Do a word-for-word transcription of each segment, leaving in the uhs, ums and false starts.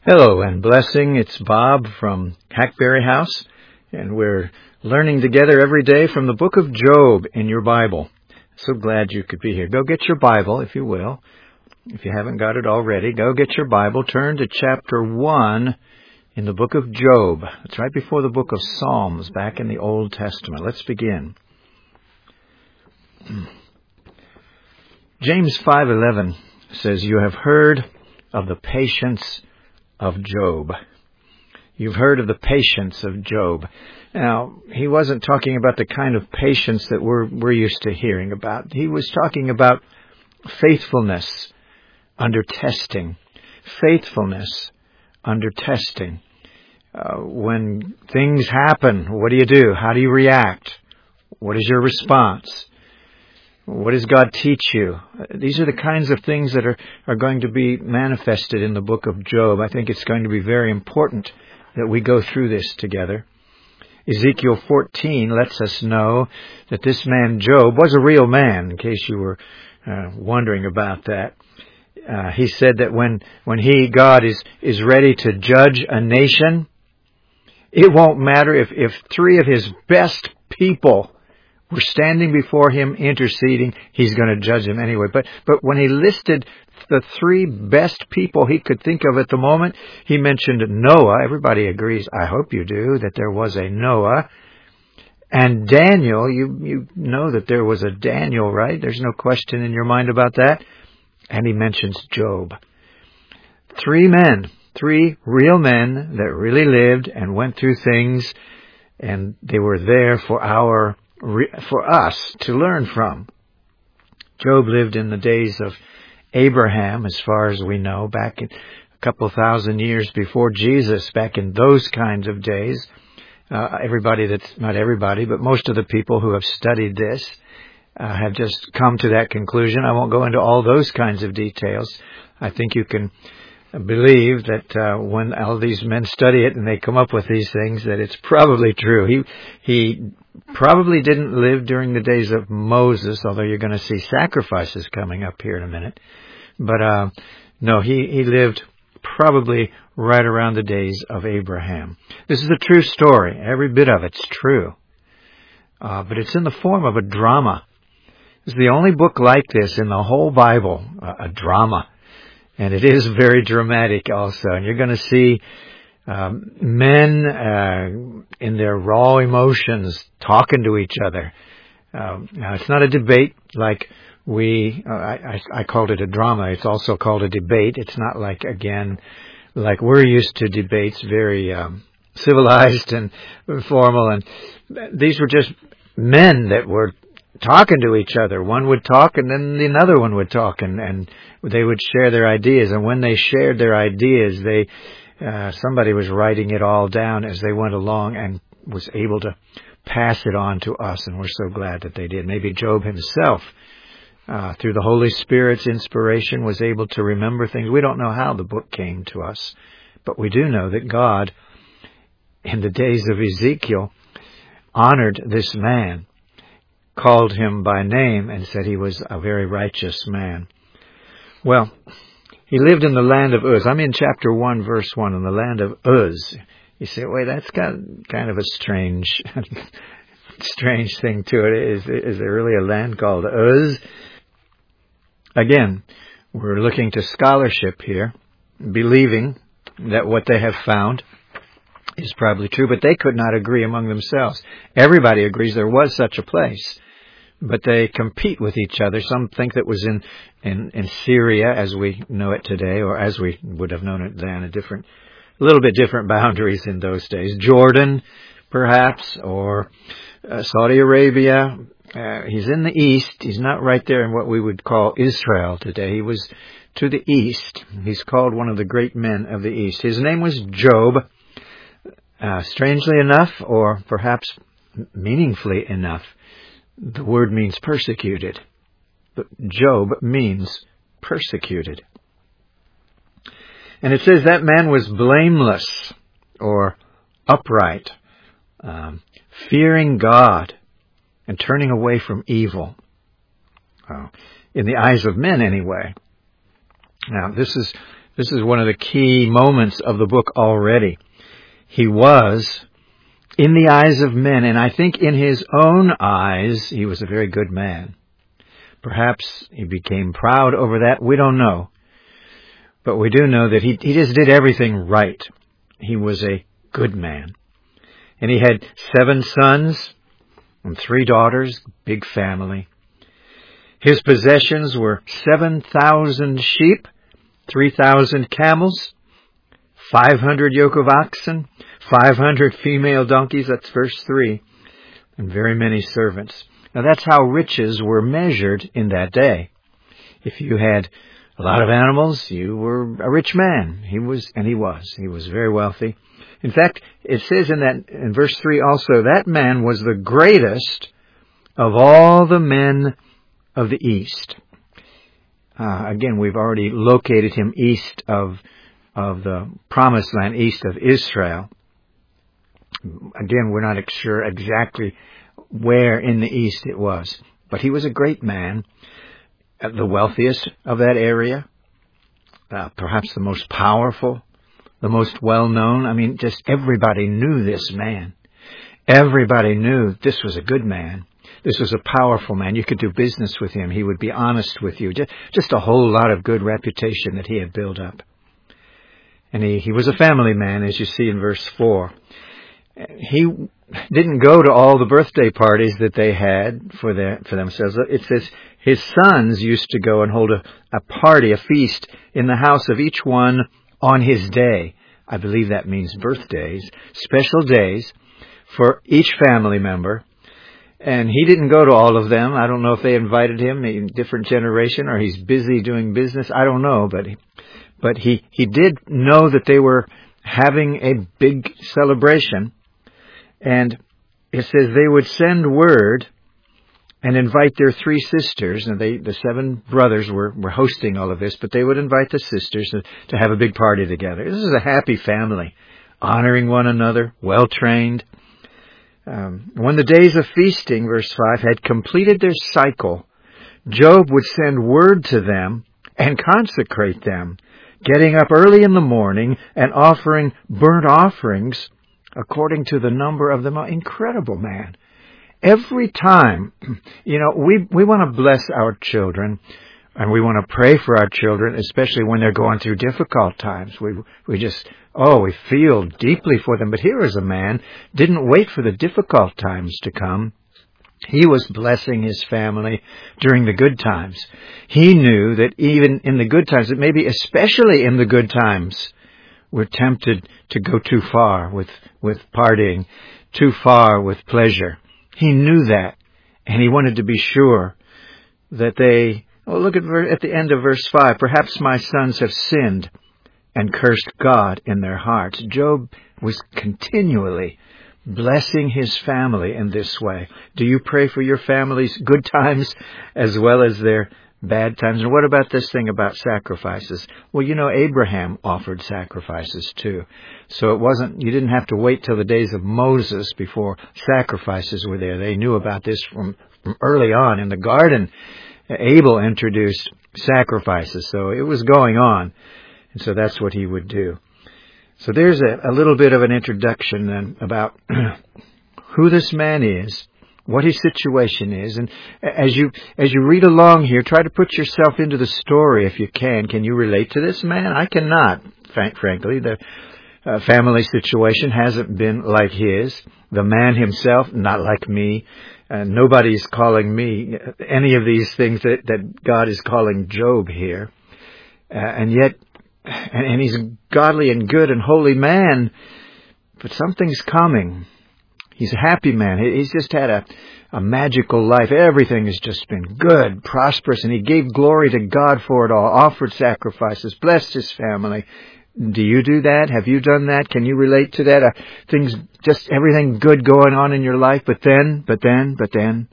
Hello and blessing. It's Bob from Hackberry House, and we're learning together every day from the book of Job in your Bible. So glad you could be here. Go get your Bible, if you will. If you haven't got it already, go get your Bible. Turn to chapter one in the book of Job. It's right before the book of Psalms, back in the Old Testament. Let's begin. James five eleven says, "You have heard of the patience of Job." You've heard of the patience of Job. Now, he wasn't talking about the kind of patience that we're, we're used to hearing about. He was talking about faithfulness under testing. Faithfulness under testing. Uh, when things happen, what do you do? How do you react? What is your response? What does God teach you? These are the kinds of things that are, are going to be manifested in the book of Job. I think it's going to be very important that we go through this together. Ezekiel fourteen lets us know that this man Job was a real man, in case you were uh, wondering about that. Uh, he said that when, when he, God, is, is ready to judge a nation, it won't matter if, if three of his best people we're standing before him interceding, he's going to judge them anyway. But but when he listed the three best people he could think of at the moment, he mentioned Noah. Everybody agrees, I hope you do, that there was a Noah. And Daniel, you, you know that there was a Daniel, right? There's no question in your mind about that. And he mentions Job. Three men, three real men that really lived and went through things, and they were there for our for us to learn from. Job lived in the days of Abraham, as far as we know, back in a couple thousand years before Jesus, back in those kinds of days. Uh, everybody that's, not everybody, but most of the people who have studied this uh, have just come to that conclusion. I won't go into all those kinds of details. I think you can believe that uh, when all these men study it and they come up with these things, that it's probably true. He he probably didn't live during the days of Moses, although you're going to see sacrifices coming up here in a minute. But uh, no, he, he lived probably right around the days of Abraham. This is a true story. Every bit of it's true. Uh, but it's in the form of a drama. It's the only book like this in the whole Bible, a, a drama. And it is very dramatic also. And you're going to see um, men uh, in their raw emotions talking to each other. Um, now, it's not a debate like we, uh, I, I called it a drama. It's also called a debate. It's not like, again, like we're used to debates, very um, civilized and formal. And these were just men that were talking to each other. One would talk and then another one would talk, and, and they would share their ideas. And when they shared their ideas, they uh, somebody was writing it all down as they went along and was able to pass it on to us. And we're so glad that they did. Maybe Job himself, uh, through the Holy Spirit's inspiration, was able to remember things. We don't know how the book came to us, but we do know that God, in the days of Ezekiel, honored this man, called him by name, and said he was a very righteous man. Well, he lived in the land of Uz. I'm in chapter one, verse one, in the land of Uz. You say, wait, that's got kind of a strange, strange thing to it. Is, is there really a land called Uz? Again, we're looking to scholarship here, believing that what they have found is probably true, but they could not agree among themselves. Everybody agrees there was such a place, but they compete with each other. Some think that was in, in, in Syria as we know it today, or as we would have known it then, a different, a little bit different boundaries in those days. Jordan, perhaps, or uh, Saudi Arabia. Uh, he's in the east. He's not right there in what we would call Israel today. He was to the east. He's called one of the great men of the east. His name was Job. Uh, strangely enough, or perhaps meaningfully enough, the word means persecuted. But Job means persecuted. And it says that man was blameless, or upright, um, fearing God and turning away from evil. Uh, in the eyes of men, anyway. Now, this is This is one of the key moments of the book already. He was, in the eyes of men, and I think in his own eyes, he was a very good man. Perhaps he became proud over that. We don't know. But we do know that he, he just did everything right. He was a good man. And he had seven sons and three daughters, big family. His possessions were seven thousand sheep, three thousand camels, five hundred yoke of oxen, five hundred female donkeys, that's verse three, and very many servants. Now that's how riches were measured in that day. If you had a lot of animals, you were a rich man. He was, and he was. He was very wealthy. In fact, it says in that, in verse three also, that man was the greatest of all the men of the East. Uh, again, we've already located him east of, of the promised land, east of Israel. Again, we're not sure exactly where in the east it was. But he was a great man, the wealthiest of that area, uh, perhaps the most powerful, the most well-known. I mean, just everybody knew this man. Everybody knew this was a good man. This was a powerful man. You could do business with him. He would be honest with you. Just, just a whole lot of good reputation that he had built up. And he, he was a family man, as you see in verse four. He didn't go to all the birthday parties that they had for their, for themselves. It says his sons used to go and hold a, a party, a feast, in the house of each one on his day. I believe that means birthdays, special days for each family member. And he didn't go to all of them. I don't know if they invited him, a different generation, or he's busy doing business. I don't know, but he, but he, he did know that they were having a big celebration. And it says they would send word and invite their three sisters. And they, the seven brothers were, were hosting all of this, but they would invite the sisters to, to have a big party together. This is a happy family, honoring one another, well-trained. Um, when the days of feasting, verse five, had completed their cycle, Job would send word to them and consecrate them, getting up early in the morning and offering burnt offerings according to the number of them. Incredible man. Every time, you know, we, we want to bless our children, and we want to pray for our children, especially when they're going through difficult times. We, we just, oh, we feel deeply for them. But here is a man, didn't wait for the difficult times to come. He was blessing his family during the good times. He knew that even in the good times, that maybe especially in the good times, we're tempted to go too far with, with partying, too far with pleasure. He knew that, and he wanted to be sure that they, well, look at, at the end of verse five, perhaps my sons have sinned and cursed God in their hearts. Job was continually blessing his family in this way. Do you pray for your family's good times as well as their bad times? And what about this thing about sacrifices? Well, you know, Abraham offered sacrifices too. So it wasn't, you didn't have to wait till the days of Moses before sacrifices were there. They knew about this from, from early on in the garden. Abel introduced sacrifices, so it was going on. And so that's what he would do. So there's a, a little bit of an introduction then about who this man is, what his situation is. And as you as you read along here, try to put yourself into the story if you can. Can you relate to this man? I cannot, frank, frankly. The uh, family situation hasn't been like his. The man himself, not like me. Uh, nobody's calling me any of these things that, that God is calling Job here. Uh, and yet, and, and he's a godly and good and holy man, but something's coming. He's a happy man. He's just had a, a magical life. Everything has just been good, prosperous, and he gave glory to God for it all, offered sacrifices, blessed his family. Do you do that? Have you done that? Can you relate to that? Uh, things, just everything good going on in your life, but then, but then, but then.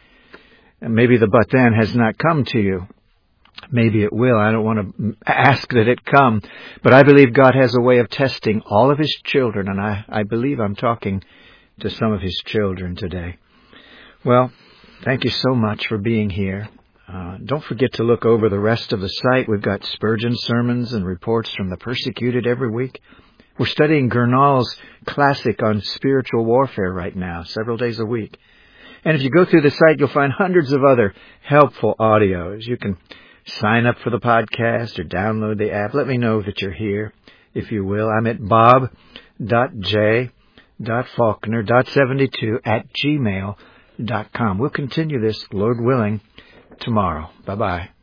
And maybe the but then has not come to you. Maybe it will. I don't want to ask that it come. But I believe God has a way of testing all of his children, and I, I believe I'm talking to some of his children today. Well, thank you so much for being here. Uh, don't forget to look over the rest of the site. We've got Spurgeon sermons and reports from the persecuted every week. We're studying Gurnall's classic on spiritual warfare right now, several days a week. And if you go through the site, you'll find hundreds of other helpful audios. You can sign up for the podcast or download the app. Let me know that you're here, if you will. I'm at bob dot j dot faulkner dot seventy-two at gmail dot com. We'll continue this, Lord willing, tomorrow. Bye-bye.